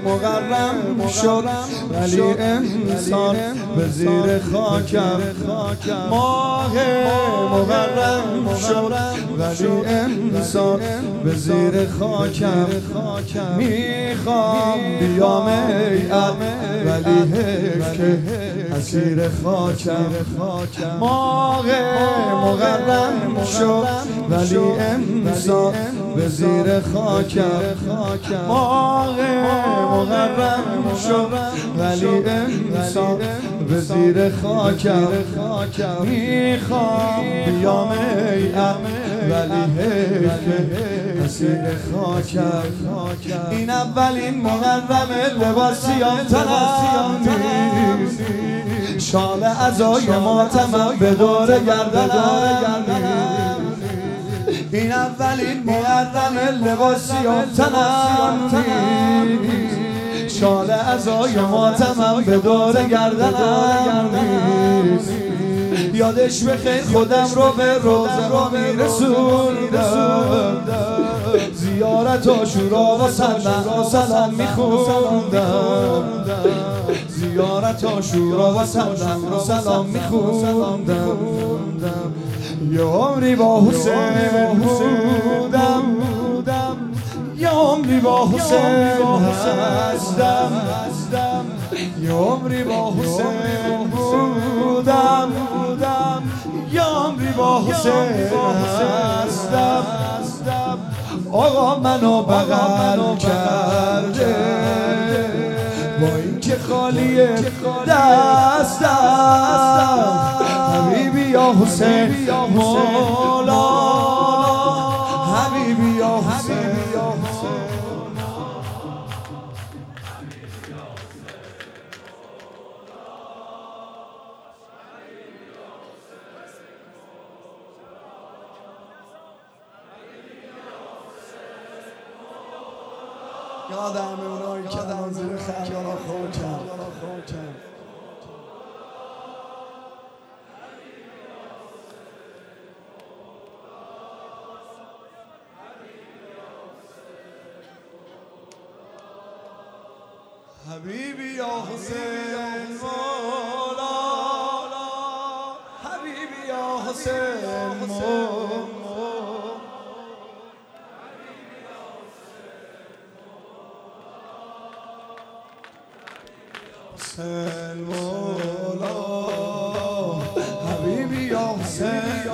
مقرم شد ولی انسان به زیر خاکم. ماه مقرم شد ولی انسان به زیر خاکم. میخوام بیام ای عقل ولی حیف که اسیر خاکم. ماه مقرم شد ولی انسان به زیر خاکم. ماه مقرم شد ولی انسان به زیر خاکم. میخوام بیام ای عقل ولی حیف که اسیر خاکم. این اولین مقرم لباسیان تنم نیست، شال عزای ماتمم به دور گردنم نیست. این اولین مقرم لباسیان تنم نیست، شال عزای ماتمم به دور گردنم نیست. یادش بخیر خودم رو به روزه رو میرسوندم، زیارت آشورا و سلام میخوندم، زیارت آشورا و سلام میخوندم. یه عمری با حسین بودم، یه عمری با حسین هستم، یه عمری با حسین بودم، یه عمری با حسین هستم. آقا منو بغل کرده با این که خالیه دستم. حبیبی یا حسین مولا، حبیبی یا حسین. یادم اونایی که در زیر خیالا خاکم. حبیبی یا حسین مولا، حبیبی یا حسین مولا. حسین مولا، حبیبی یا حسین.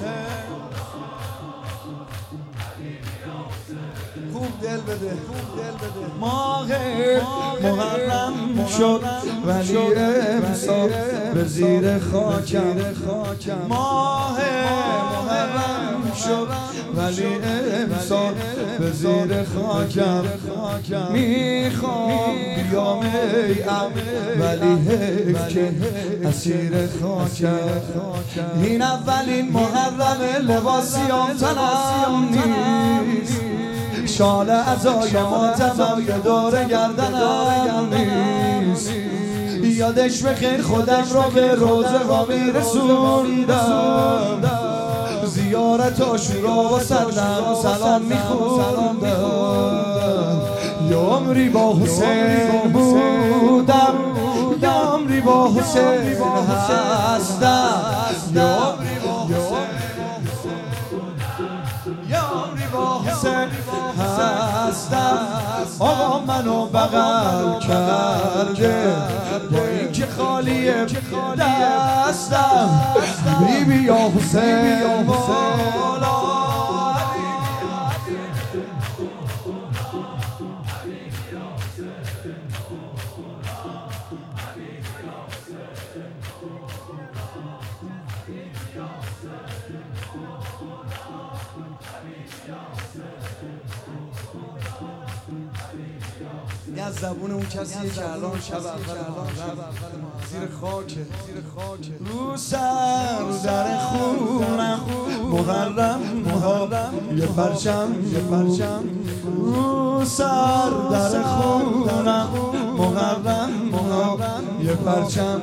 خوب دل بده. ماه محرم شد ولی امسال به زیر خاکم. ماه محرم شد ولی امسال به زیر خاکم. میخوام بیام ای عقل ولی حیف که اسیر خاکم. این اولین محرم لباسیان تنم نیست، شال عزای ماتمم به دور گردنم نیست. یادش بخیر خودم رو به روزه ها میرسوندم، زیارت آشورا و سلام میخوندم. یه عمری با حسین بودم، یه عمری با حسین هستم، یه عمری با حسین، یه عمری با حسین هستم. آقا منو بغل کرده با این که خالیه دستم. حبیبی یا حسین مولا، یه از زبون اون کسیه که الان شب اول زیر خاکه، رو سر در خونم محرم یه پرچم، رو سر در خونم محرم یه پرچم،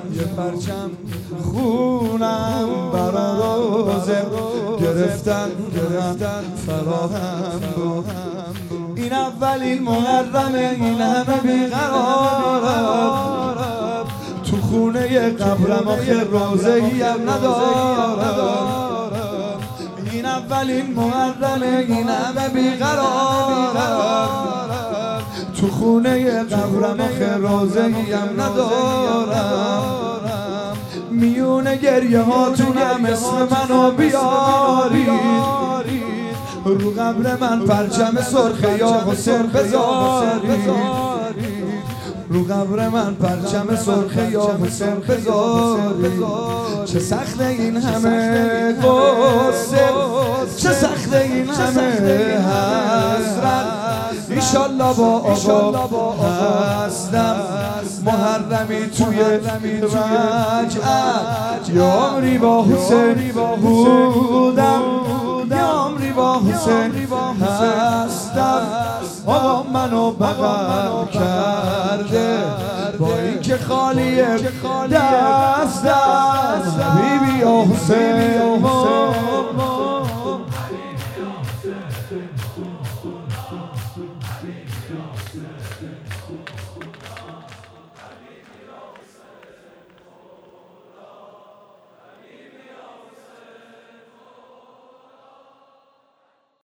خونم برا روزه گرفتن فراهم بود. این اولین محرمه این همه بیقرارم تو خونه قبرم آخه روزه‌ای هم ندارم این اولین محرمه این همه بیقرارم تو خونه قبرم آخه روزه‌ای هم ندارم میونه گریه هاتونم اسم منو بیارید رو قبر من پرچم سرخ یا حسین بذارید رو قبر من پرچم سرخ یا حسین بذارید چه سخت این همه قصه چه سخت این همه حسرت ایشالله با آقا هستم محرمی توی رجعت یا عمری با حسین بودم یا عمری با حسین هستم آقا منو بغل کرده با اینکه خالیه دستم حبیبی یا حسین